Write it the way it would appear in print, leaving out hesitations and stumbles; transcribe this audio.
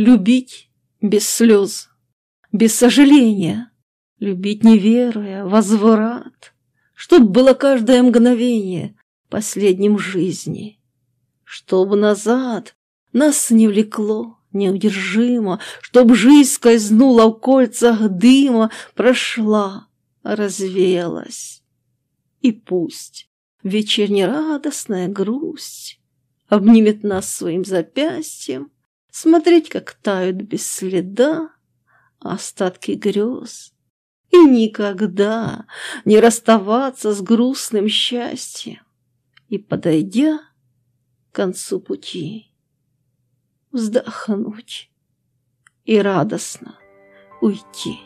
Любить без слез, без сожаления, любить не веруя, возврат, чтоб было каждое мгновение последним в жизни, чтоб назад нас не влекло неудержимо, чтоб жизнь скользнула в кольцах дыма, прошла, развеялась. И пусть вечерняя радостная грусть обнимет нас своим запястьем, смотреть, как тают без следа остатки грез, и никогда не расставаться с грустным счастьем, и, подойдя к концу пути, вздохнуть и радостно уйти.